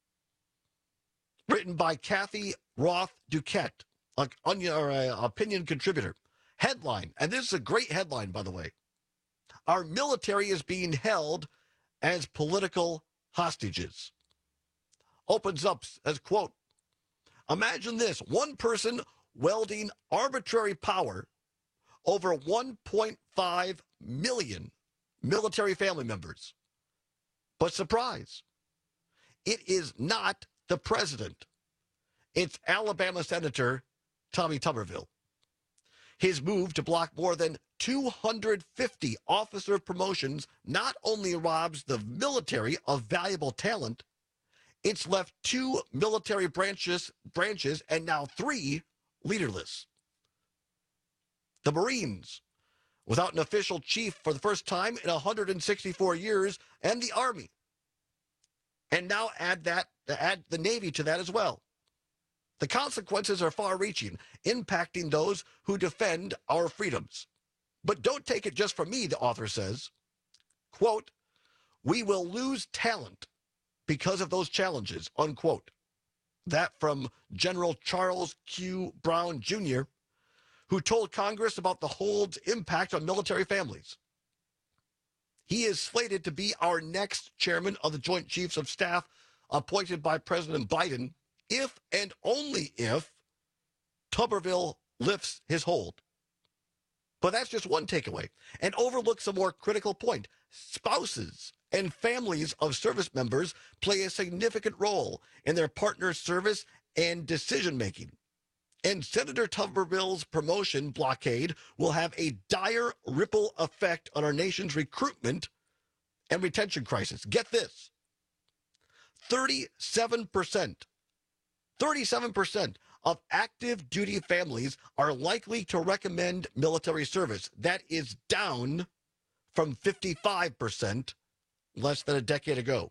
written by Kathy Roth Duquette, an onion, or a opinion contributor. Headline, and this is a great headline, by the way. Our military is being held as political hostages. Opens up as, quote, imagine this, one person wielding arbitrary power over one point five million military family members. But surprise, it is not the president. It's Alabama Senator Tommy Tuberville. His move to block more than two hundred fifty officer promotions not only robs the military of valuable talent, it's left two military branches, branches and now three leaderless. The Marines, without an official chief for the first time in one hundred sixty-four years, and the Army. And now add that, add the Navy to that as well. The consequences are far-reaching, impacting those who defend our freedoms. But don't take it just from me, the author says. Quote, we will lose talent because of those challenges, unquote. That from General Charles Q. Brown, Junior, who told Congress about the hold's impact on military families. He is slated to be our next chairman of the Joint Chiefs of Staff, appointed by President Biden, if and only if Tuberville lifts his hold. But that's just one takeaway, and overlooks a more critical point. Spouses and families of service members play a significant role in their partner's service and decision-making. And Senator Tuberville's promotion blockade will have a dire ripple effect on our nation's recruitment and retention crisis. Get this, thirty-seven percent thirty-seven percent of active duty families are likely to recommend military service. That is down from fifty-five percent less than a decade ago.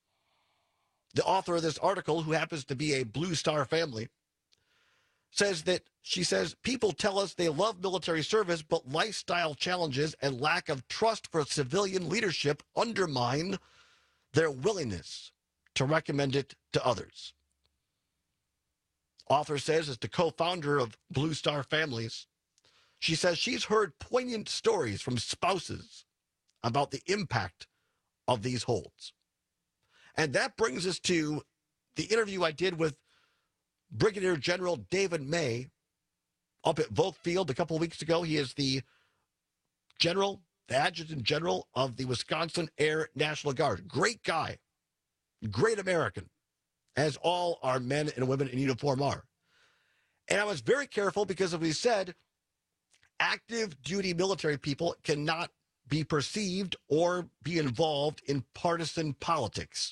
The author of this article, who happens to be a Blue Star family, says that, she says, people tell us they love military service, but lifestyle challenges and lack of trust for civilian leadership undermine their willingness to recommend it to others. Author says, as the co-founder of Blue Star Families, she says she's heard poignant stories from spouses about the impact of these holds. And that brings us to the interview I did with Brigadier General David May up at Volk Field a couple of weeks ago. He is the general, the adjutant general of the Wisconsin Air National Guard. Great guy, great American, as all our men and women in uniform are. And I was very careful because, as we said, active duty military people cannot be perceived or be involved in partisan politics.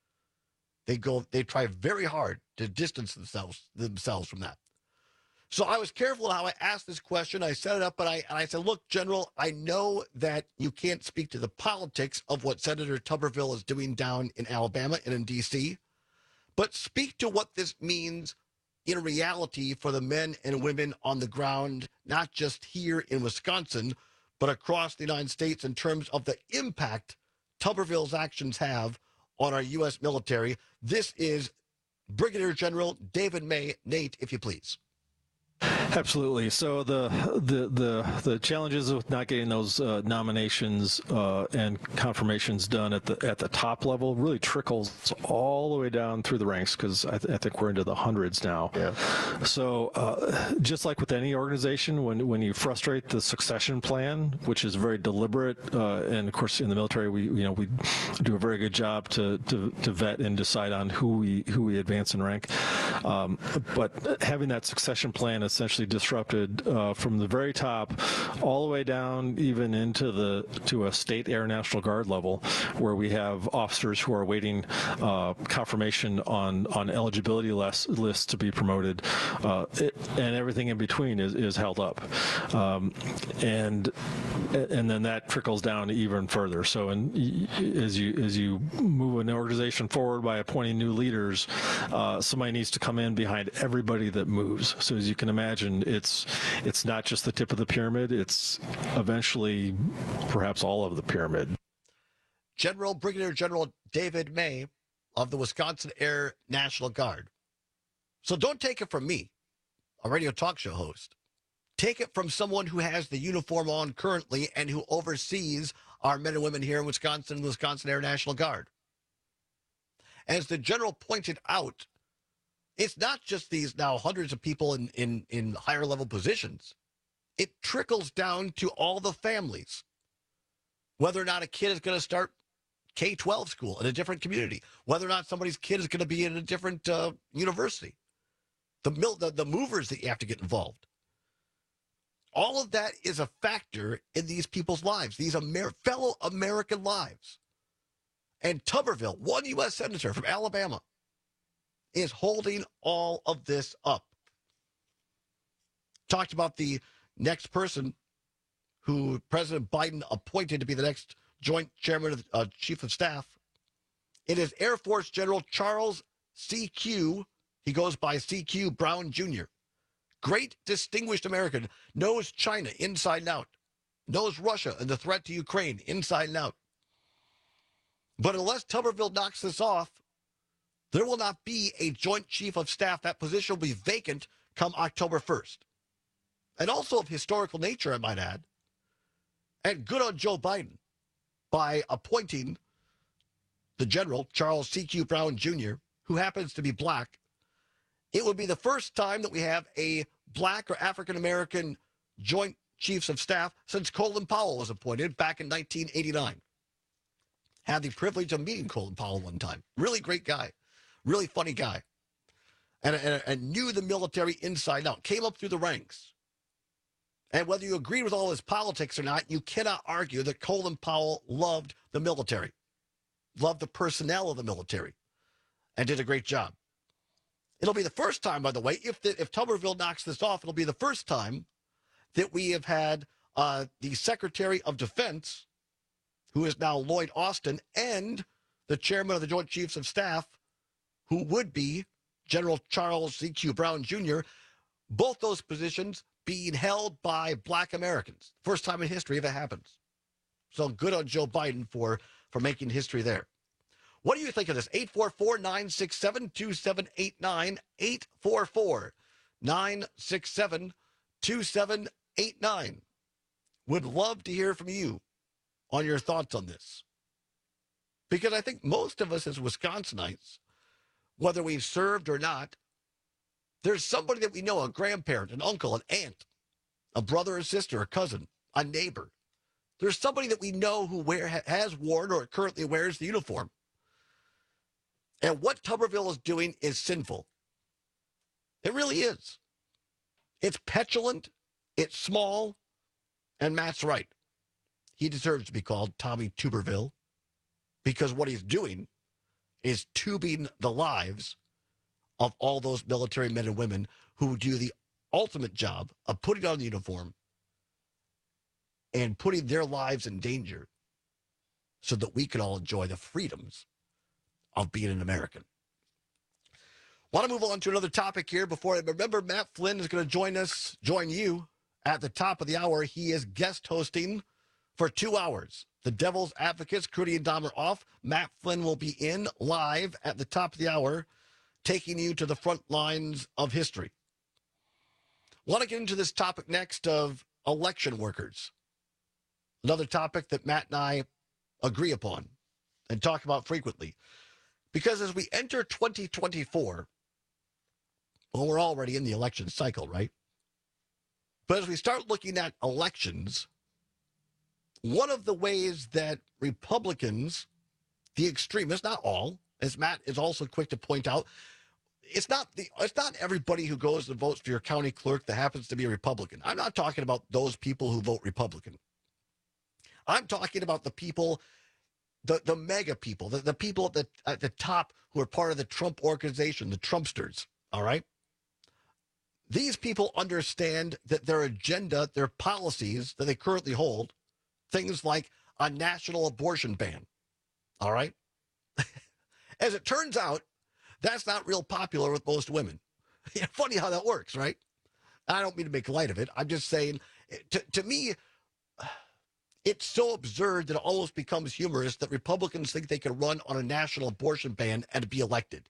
They go, they try very hard to distance themselves themselves from that. So I was careful how I asked this question. I set it up, but I and I said, look, General, I know that you can't speak to the politics of what Senator Tuberville is doing down in Alabama and in D C, but speak to what this means in reality for the men and women on the ground, not just here in Wisconsin, but across the United States in terms of the impact Tuberville's actions have on our U S military. This is Brigadier General David May. Nate, if you please. Absolutely. So the the the the challenges with not getting those uh, nominations uh, and confirmations done at the at the top level really trickles all the way down through the ranks, because I, th- I think we're into the hundreds now. Yeah. So uh, just like with any organization, when when you frustrate the succession plan, which is very deliberate, uh, and of course in the military we you know we do a very good job to to, to vet and decide on who we who we advance in rank. Um, but having that succession plan essentially disrupted uh, from the very top all the way down even into the to a state Air National Guard level, where we have officers who are waiting uh, confirmation on on eligibility lists, lists to be promoted, uh, it, and everything in between is, is held up, um, and and then that trickles down even further. So, and as you as you move an organization forward by appointing new leaders, uh, somebody needs to come in behind everybody that moves. So as you can imagine, it's it's not just the tip of the pyramid, it's eventually perhaps all of the pyramid. General Brigadier General David May of the Wisconsin Air National Guard. So don't take it from me, a radio talk show host. Take it from someone who has the uniform on currently and who oversees our men and women here in Wisconsin, the Wisconsin Air National Guard. As the general pointed out, it's not just these now hundreds of people in, in, in higher level positions. It trickles down to all the families. Whether or not a kid is going to start K twelve school in a different community, whether or not somebody's kid is going to be in a different uh, university, the, mil- the the movers that you have to get involved. All of that is a factor in these people's lives, these Amer- fellow American lives. And Tuberville, one U S senator from Alabama, is holding all of this up. Talked about the next person who President Biden appointed to be the next Joint Chairman of uh, Chief of Staff. It is Air Force General Charles C Q. He goes by C Q Brown Junior Great, distinguished American, knows China inside and out, knows Russia and the threat to Ukraine inside and out. But unless Tuberville knocks this off, there will not be a Joint Chief of Staff. That position will be vacant come October first. And also of historical nature, I might add. And good on Joe Biden by appointing the General, Charles C Q Brown Junior, who happens to be black. It would be the first time that we have a black or African-American Joint Chiefs of Staff since Colin Powell was appointed back in nineteen eighty-nine. Had the privilege of meeting Colin Powell one time. Really great guy. Really funny guy. And, and, and knew the military inside and out. Came up through the ranks. And whether you agree with all his politics or not, you cannot argue that Colin Powell loved the military. Loved the personnel of the military. And did a great job. It'll be the first time, by the way, if the, if Tuberville knocks this off, it'll be the first time that we have had uh, the Secretary of Defense, who is now Lloyd Austin, and the Chairman of the Joint Chiefs of Staff, who would be General Charles C Q Brown Junior, both those positions being held by black Americans. First time in history if it happens. So good on Joe Biden for, for making history there. What do you think of this? eight four four, nine six seven, two seven eight nine, eight four four, nine six seven, two seven eight nine. Would love to hear from you on your thoughts on this. Because I think most of us as Wisconsinites, whether we've served or not, there's somebody that we know, a grandparent, an uncle, an aunt, a brother or sister, a cousin, a neighbor. There's somebody that we know who wear, has worn or currently wears the uniform. And what Tuberville is doing is sinful. It really is. It's petulant, it's small, and Matt's right. He deserves to be called Tommy Tuberville because what he's doing is tubing the lives of all those military men and women who do the ultimate job of putting on the uniform and putting their lives in danger so that we can all enjoy the freedoms of being an American. Want to move on to another topic here before I remember Matt Flynn is going to join us, join you at the top of the hour. He is guest hosting for two hours. The Devil's Advocates, Crudy and Dahmer off. Matt Flynn will be in live at the top of the hour, taking you to the front lines of history. Want to get into this topic next of election workers. Another topic that Matt and I agree upon and talk about frequently. Because as we enter twenty twenty-four, well, we're already in the election cycle, right? But as we start looking at elections, one of the ways that Republicans, the extremists, not all, as Matt is also quick to point out, it's not the it's not everybody who goes and votes for your county clerk that happens to be a Republican. I'm not talking about those people who vote Republican. I'm talking about the people, the, the mega people, the, the people at the, at the top who are part of the Trump organization, the Trumpsters, all right? These people understand that their agenda, their policies that they currently hold, things like a national abortion ban, all right? As it turns out, that's not real popular with most women. Funny how that works, right? I don't mean to make light of it. I'm just saying, to, to me, it's so absurd that it almost becomes humorous that Republicans think they can run on a national abortion ban and be elected.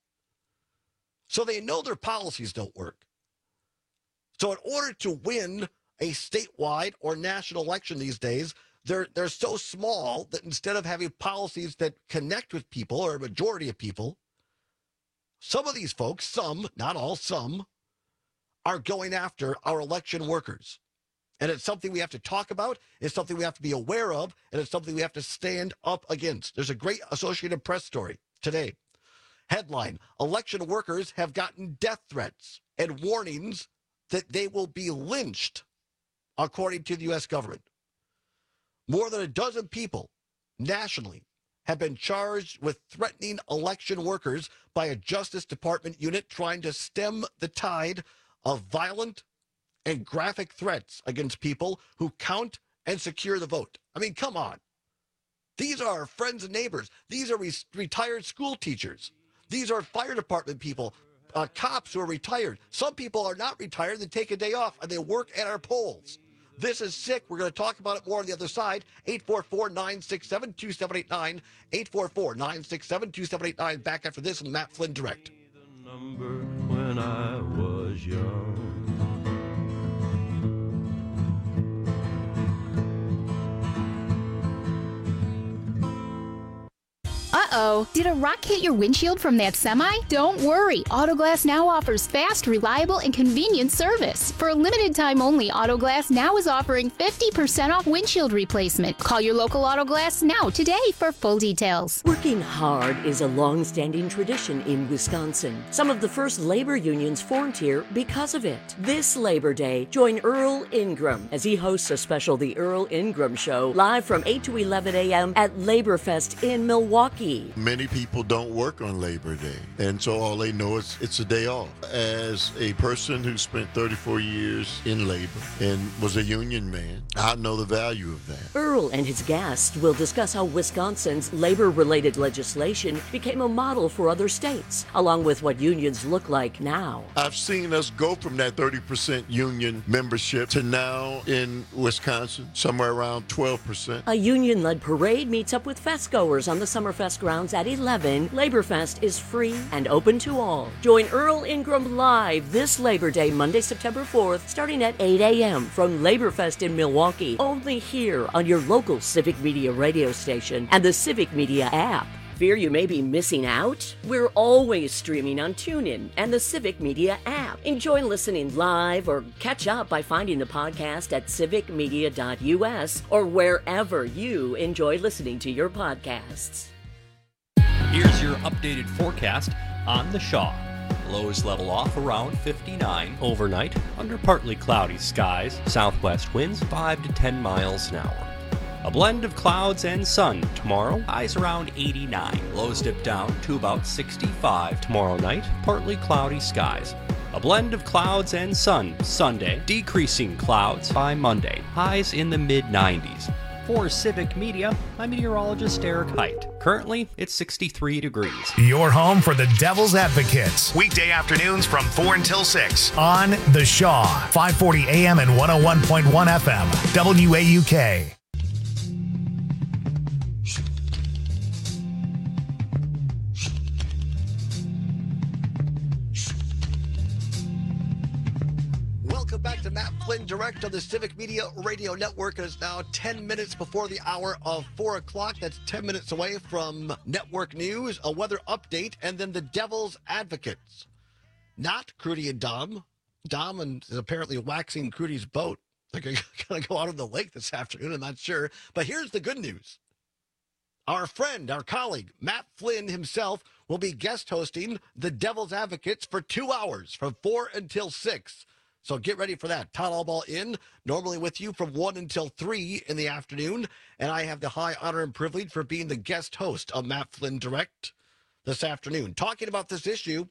So they know their policies don't work. So in order to win a statewide or national election these days, they're, they're so small that instead of having policies that connect with people or a majority of people, some of these folks, some, not all, some, are going after our election workers. And it's something we have to talk about, it's something we have to be aware of, and it's something we have to stand up against. There's a great Associated Press story today. Headline, election workers have gotten death threats and warnings that they will be lynched, according to the U S government. More than a dozen people nationally have been charged with threatening election workers by a Justice Department unit trying to stem the tide of violent and graphic threats against people who count and secure the vote. I mean, come on. These are our friends and neighbors. These are re- retired school teachers. These are fire department people, uh, cops who are retired. Some people are not retired. They take a day off and they work at our polls. This is sick. We're going to talk about it more on the other side. eight four four, nine six seven, two seven eight nine. eight four four, nine six seven, two seven eight nine. Back after this on Matt Flynn Direct. Number when I was young. Uh-oh, did a rock hit your windshield from that semi? Don't worry, Autoglass Now offers fast, reliable, and convenient service. For a limited time only, Autoglass Now is offering fifty percent off windshield replacement. Call your local Autoglass Now today for full details. Working hard is a long-standing tradition in Wisconsin. Some of the first labor unions formed here because of it. This Labor Day, join Earl Ingram as he hosts a special The Earl Ingram Show live from eight to eleven a.m. at Laborfest in Milwaukee. Many people don't work on Labor Day, and so all they know is it's a day off. As a person who spent thirty-four years in labor and was a union man, I know the value of that. Earl and his guests will discuss how Wisconsin's labor-related legislation became a model for other states, along with what unions look like now. I've seen us go from that thirty percent union membership to now in Wisconsin, somewhere around twelve percent. A union-led parade meets up with festgoers on the Summerfest grounds at eleven. Laborfest is free and open to all. Join Earl Ingram live this Labor Day, Monday, September fourth, starting at eight a.m. from Laborfest in Milwaukee, only here on your local Civic Media radio station and the Civic Media app. Fear you may be missing out? We're always streaming on TuneIn and the Civic Media app. Enjoy listening live or catch up by finding the podcast at civic media dot u s or wherever you enjoy listening to your podcasts. Here's your updated forecast on the Shaw. Lows level off around fifty-nine overnight under partly cloudy skies. Southwest winds five to ten miles an hour. A blend of clouds and sun tomorrow. Highs around eighty-nine. Lows dip down to about sixty-five tomorrow night. Partly cloudy skies. A blend of clouds and sun Sunday. Decreasing clouds by Monday. Highs in the mid nineties. For Civic Media, I'm meteorologist Eric Height. Currently, it's sixty-three degrees. Your home for the Devil's Advocates. Weekday afternoons from four until six on The Shaw. five forty A M and one oh one point one F M. W A U K. Welcome back to Matt Flynn Direct on the Civic Media Radio Network. It is now ten minutes before the hour of four o'clock. That's ten minutes away from network news, a weather update, and then the Devil's Advocates. Not Crudy and Dom. Dom is apparently waxing Crudy's boat. They're going to go out on the lake this afternoon. I'm not sure. But here's the good news. Our friend, our colleague, Matt Flynn himself, will be guest hosting the Devil's Advocates for two hours from four until six. So get ready for that. Todd Allball in, normally with you from one until three in the afternoon. And I have the high honor and privilege for being the guest host of Matt Flynn Direct this afternoon. Talking about this issue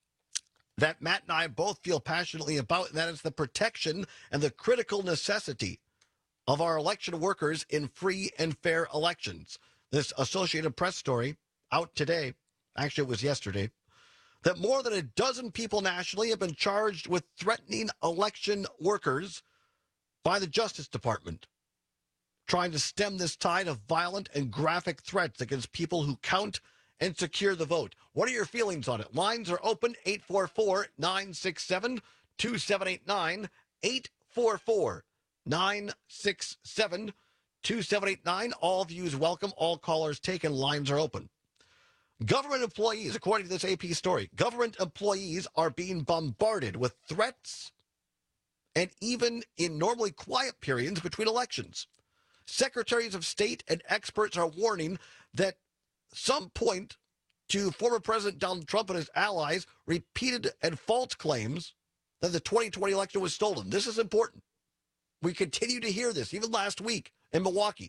that Matt and I both feel passionately about, and that is the protection and the critical necessity of our election workers in free and fair elections. This Associated Press story out today, actually it was yesterday, that more than a dozen people nationally have been charged with threatening election workers by the Justice Department, trying to stem this tide of violent and graphic threats against people who count and secure the vote. What are your feelings on it? Lines are open, eight four four, nine six seven, two seven eight nine, eight four four, nine six seven, two seven eight nine. All views welcome, all callers taken, lines are open. Government employees, according to this A P story, government employees are being bombarded with threats and even in normally quiet periods between elections. Secretaries of state and experts are warning that some point to former President Donald Trump and his allies repeated and false claims that the twenty twenty election was stolen. This is important. We continue to hear this, even last week in Milwaukee.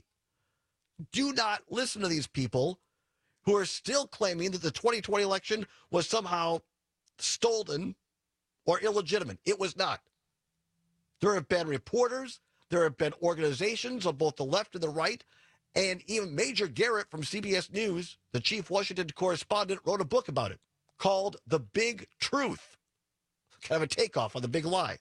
Do not listen to these people who are still claiming that the twenty twenty election was somehow stolen or illegitimate. It was not. There have been reporters, there have been organizations on both the left and the right, and even Major Garrett from C B S News, the chief Washington correspondent, wrote a book about it called The Big Truth, kind of a takeoff on the big lie.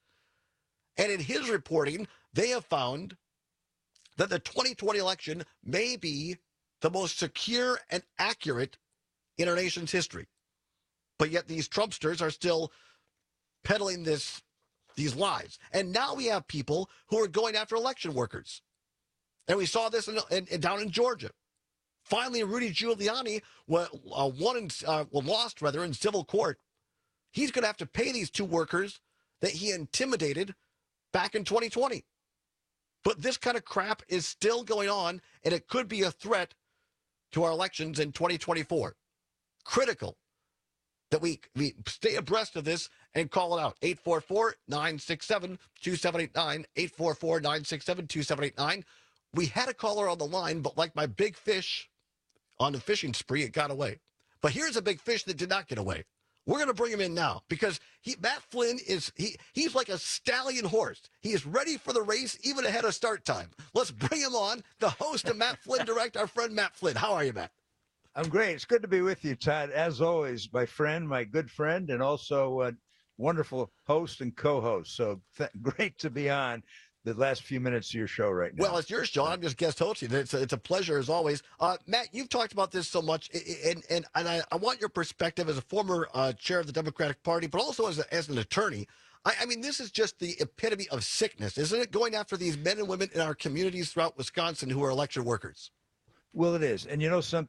And in his reporting, they have found that the twenty twenty election may be the most secure and accurate in our nation's history. But yet these Trumpsters are still peddling this, these lies. And now we have people who are going after election workers. And we saw this in, in, in, down in Georgia. Finally, Rudy Giuliani uh, won in, uh, well, lost rather in civil court. He's going to have to pay these two workers that he intimidated back in twenty twenty. But this kind of crap is still going on, and it could be a threat to our elections in twenty twenty-four. Critical that we, we stay abreast of this and call it out. eight four four, nine six seven, two seven eight nine, eight four four, nine six seven, two seven eight nine. We had a caller on the line, but like my big fish on the fishing spree, it got away. But here's a big fish that did not get away. We're going to bring him in now because he, Matt Flynn is he he's like a stallion horse. He is ready for the race even ahead of start time. Let's bring him on, the host of Matt Flynn Direct, our friend Matt Flynn. How are you, Matt? I'm great. It's good to be with you, Todd. As always, my friend, my good friend, and also a wonderful host and co-host. So th- great to be on the last few minutes of your show right now. Well, it's your show. I'm just guest hosting. It's a, it's a pleasure as always. Uh, Matt, you've talked about this so much, and and, and I, I want your perspective as a former uh, chair of the Democratic Party, but also as, a, as an attorney. I, I mean, this is just the epitome of sickness, isn't it? Going after these men and women in our communities throughout Wisconsin who are election workers. Well, it is. And you know something?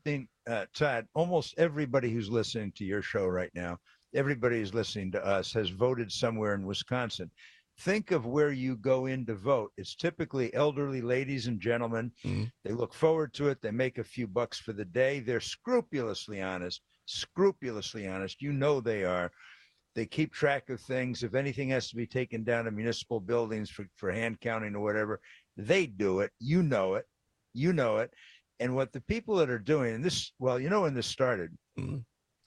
uh, Todd, almost everybody who's listening to your show right now, everybody who's listening to us has voted somewhere in Wisconsin. Think of where you go in to vote. It's typically elderly ladies and gentlemen. Mm-hmm. They look forward to it. They make a few bucks for the day. They're scrupulously honest, scrupulously honest. You know they are. They keep track of things. If anything has to be taken down in municipal buildings for, for hand counting or whatever, they do it. You know it. You know it. And what the people that are doing, and this, well, you know when this started? Mm-hmm.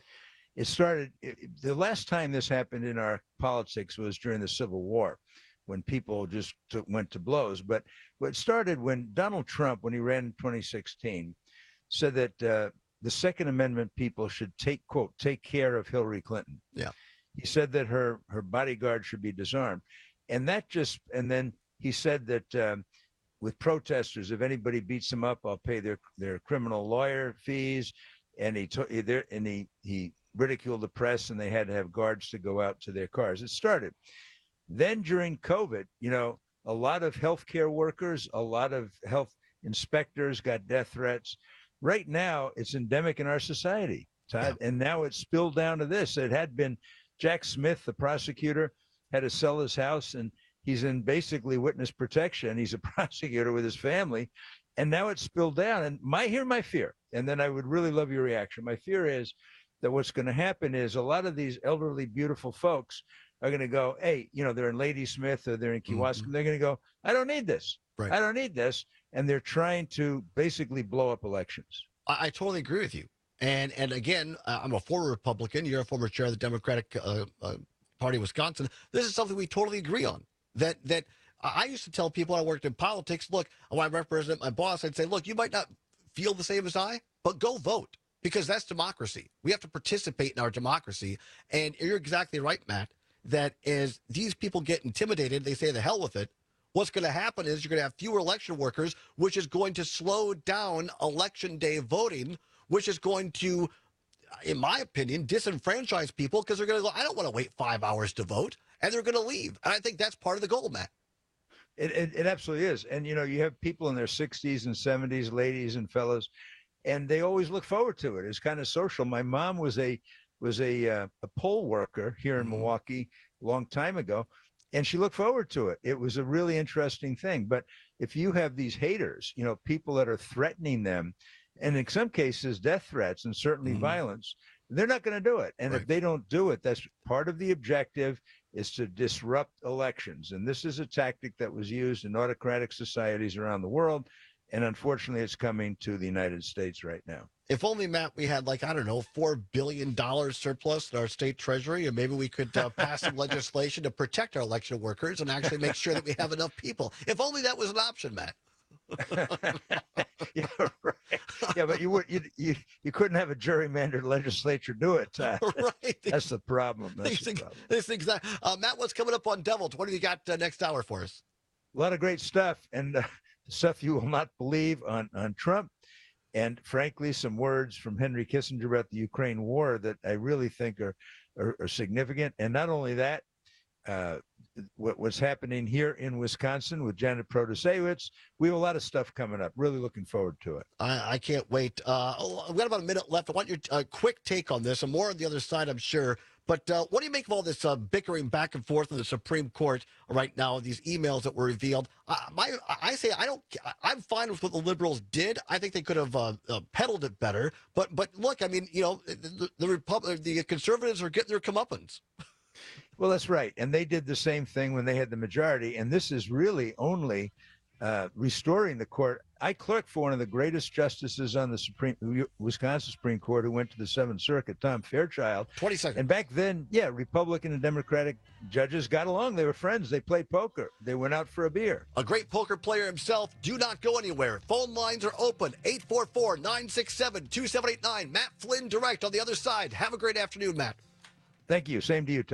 It started, it, the last time this happened in our politics was during the Civil War, when people just took, went to blows. But what started when Donald Trump, when he ran in twenty sixteen, said that uh, the Second Amendment people should take, quote, take care of Hillary Clinton. Yeah. He said that her, her bodyguard should be disarmed. And that just, and then he said that um, with protesters, if anybody beats them up, I'll pay their, their criminal lawyer fees. And he took there, and he, he, ridiculed the press, and they had to have guards to go out to their cars. It started. Then during COVID, you know, a lot of healthcare workers, a lot of health inspectors got death threats. Right now, it's endemic in our society, Todd, yeah. And now it's spilled down to this. It had been Jack Smith, the prosecutor, had to sell his house, and he's in basically witness protection. He's a prosecutor with his family, and now it's spilled down. And my here my fear, and then I would really love your reaction. My fear is that what's going to happen is a lot of these elderly, beautiful folks are going to go, hey, you know, they're in Ladysmith or they're in Kewaskum. Mm-hmm. They're going to go, I don't need this. Right. I don't need this. And they're trying to basically blow up elections. I, I totally agree with you. And and again, uh, I'm a former Republican. You're a former chair of the Democratic uh, uh, Party of Wisconsin. This is something we totally agree on. That that I used to tell people I worked in politics, look, when I represent my boss, I'd say, look, you might not feel the same as I, but go vote. Because that's democracy. We have to participate in our democracy. And you're exactly right, Matt, that as these people get intimidated, they say the hell with it. What's going to happen is you're going to have fewer election workers, which is going to slow down election day voting, which is going to, in my opinion, disenfranchise people because they're going to go, I don't want to wait five hours to vote. And they're going to leave. And I think that's part of the goal, Matt. It, it, it absolutely is. And, you know, you have people in their sixties and seventies, ladies and fellows, and they always look forward to it. It's kind of social. My mom was a was a uh, a poll worker here in mm-hmm. Milwaukee a long time ago, and she looked forward to it. It was a really interesting thing. But if you have these haters, you know, people that are threatening them, and in some cases death threats and certainly mm-hmm. violence, they're not going to do it. And right. if they don't do it, that's part of the objective is to disrupt elections. And this is a tactic that was used in autocratic societies around the world. And unfortunately, it's coming to the United States right now. If only, Matt, we had like, I don't know, four billion dollars surplus in our state treasury, and maybe we could uh, pass some legislation to protect our election workers and actually make sure that we have enough people. If only that was an option, Matt. yeah, right. Yeah, but you would you, you you couldn't have a gerrymandered legislature do it. Uh, right. That's the problem. That's these the things, problem. These things that, uh, Matt, what's coming up on Devils? What have you got uh, next hour for us? A lot of great stuff, and uh, stuff you will not believe on, on Trump. And frankly, some words from Henry Kissinger about the Ukraine war that I really think are, are, are significant. And not only that, uh, what, what's happening here in Wisconsin with Janet Protasewicz. We have a lot of stuff coming up. Really looking forward to it. I, I can't wait. Uh, oh, we've got about a minute left. I want your uh, quick take on this, and more on the other side, I'm sure. But uh, what do you make of all this uh, bickering back and forth in the Supreme Court right now? These emails that were revealed. Uh, my, I say I don't. I'm fine with what the liberals did. I think they could have uh, uh, peddled it better. But but look, I mean, you know, the the, Repub- the conservatives are getting their comeuppance. Well, that's right, and they did the same thing when they had the majority. And this is really only uh, restoring the court. I clerked for one of the greatest justices on the Supreme Wisconsin Supreme Court who went to the Seventh Circuit, Tom Fairchild. twenty seconds. And back then, yeah, Republican and Democratic judges got along. They were friends. They played poker. They went out for a beer. A great poker player himself. Do not go anywhere. Phone lines are open. eight four four, nine six seven, two seven eight nine. Matt Flynn direct on the other side. Have a great afternoon, Matt. Thank you. Same to you, Todd.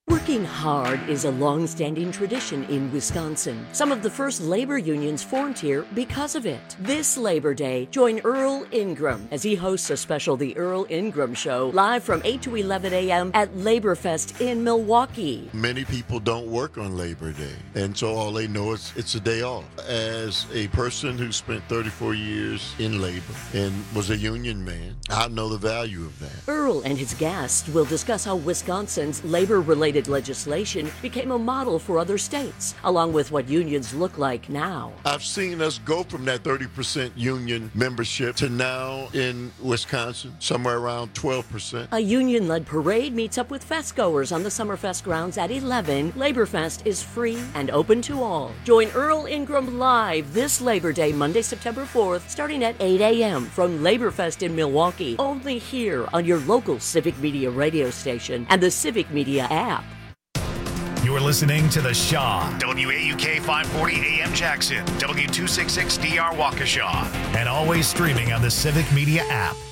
Working hard is a long-standing tradition in Wisconsin. Some of the first labor unions formed here because of it. This Labor Day, join Earl Ingram as he hosts a special The Earl Ingram Show live from eight to eleven a.m. at Laborfest in Milwaukee. Many people don't work on Labor Day, and so all they know is it's a day off. As a person who spent thirty-four years in labor and was a union man, I know the value of that. Earl and his guests will discuss how Wisconsin's labor-related legislation became a model for other states, along with what unions look like now. I've seen us go from that thirty percent union membership to now in Wisconsin, somewhere around twelve percent. A union-led parade meets up with fest-goers on the Summerfest grounds at eleven. Laborfest is free and open to all. Join Earl Ingram live this Labor Day, Monday, September fourth, starting at eight a.m. from Laborfest in Milwaukee, only here on your local Civic Media radio station and the Civic Media app. You're listening to The Shaw, W A U K five forty A M Jackson, W two sixty-six D R Waukesha, and always streaming on the Civic Media app.